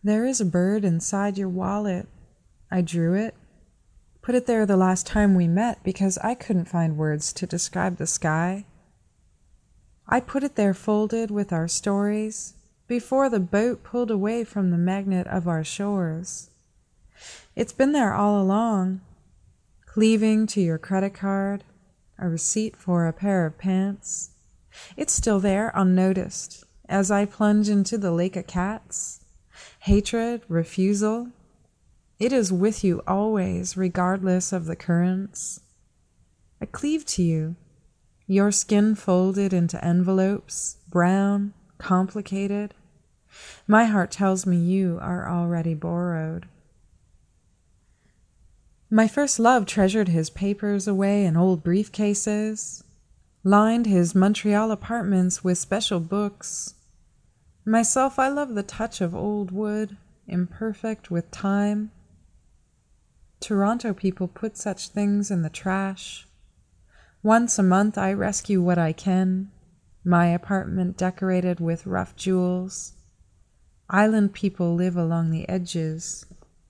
There is a bird inside your wallet. I drew it. Put it there the last time we met because I couldn't find words to describe the sky. I put it there folded with our stories before the boat pulled away from the magnet of our shores. It's been there all along, cleaving to your credit card, a receipt for a pair of pants. It's still there unnoticed as I plunge into the lake of cats. Hatred, refusal. It is with you always, regardless of the currents. I cleave to you, your skin folded into envelopes, brown, complicated. My heart tells me you are already borrowed. My first love treasured his papers away in old briefcases, lined his Montreal apartments with special books. Myself, I love the touch of old wood, imperfect with time. Toronto people put such things in the trash. Once a month I rescue what I can, my apartment decorated with rough jewels. Island people live along the edges.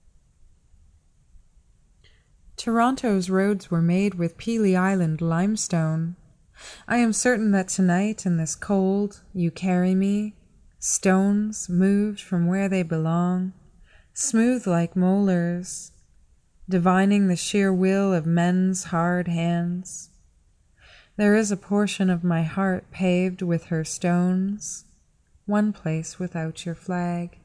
Toronto's roads were made with Pelee Island limestone. I am certain that tonight in this cold you carry me, stones moved from where they belong, smooth like molars, divining the sheer will of men's hard hands. There is a portion of my heart paved with her stones, one place without your flag.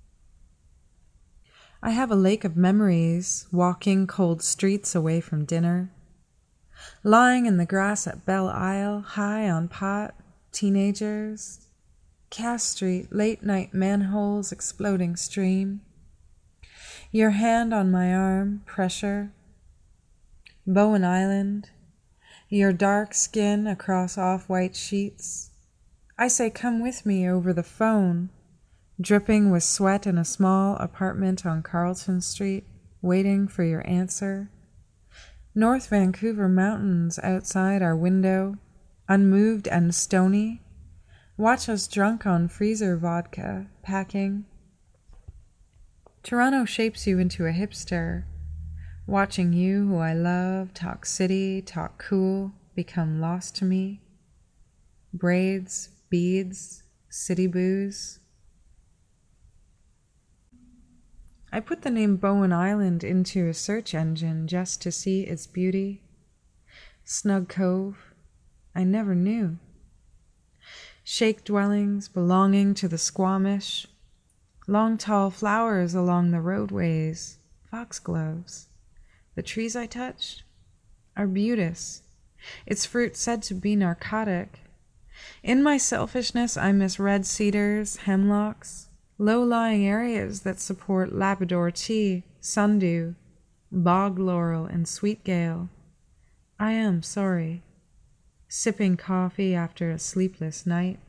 I have a lake of memories, walking cold streets away from dinner, lying in the grass at Belle Isle, high on pot, teenagers, Cass Street, late-night manholes, exploding stream. Your hand on my arm, pressure. Bowen Island, your dark skin across off-white sheets. I say come with me over the phone, dripping with sweat in a small apartment on Carlton Street, waiting for your answer. North Vancouver mountains outside our window, unmoved and stony. Watch us drunk on freezer vodka, packing. Toronto shapes you into a hipster. Watching you, who I love, talk city, talk cool, become lost to me. Braids, beads, city booze. I put the name Bowen Island into a search engine just to see its beauty. Snug Cove, I never knew. Shake dwellings belonging to the Squamish. Long tall flowers along the roadways, foxgloves. The trees I touched are beauteous, its fruit said to be narcotic. In my selfishness I misread cedars, hemlocks, low-lying areas that support Labrador tea, sundew, bog laurel, and sweet gale. I am sorry. Sipping coffee after a sleepless night.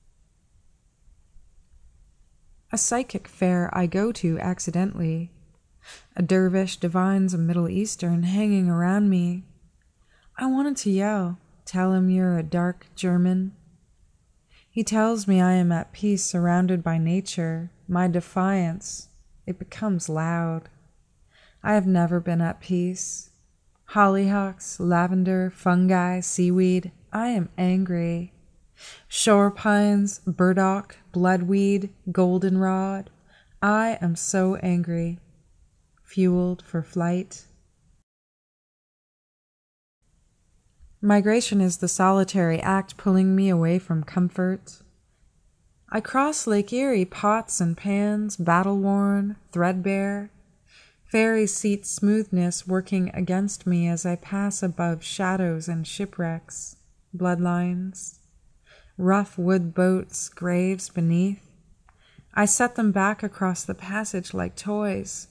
A psychic fair I go to accidentally. A dervish divines a Middle Eastern hanging around me. I wanted to yell, tell him you're a dark German. He tells me I am at peace surrounded by nature, my defiance. It becomes loud. I have never been at peace. Hollyhocks, lavender, fungi, seaweed. I am angry. Shore pines, burdock, bloodweed, goldenrod. I am so angry. Fueled for flight. Migration is the solitary act pulling me away from comfort. I cross Lake Erie, pots and pans, battle-worn, threadbare. Ferry seat smoothness working against me as I pass above shadows and shipwrecks, bloodlines, rough wood boats, graves beneath. I set them back across the passage like toys,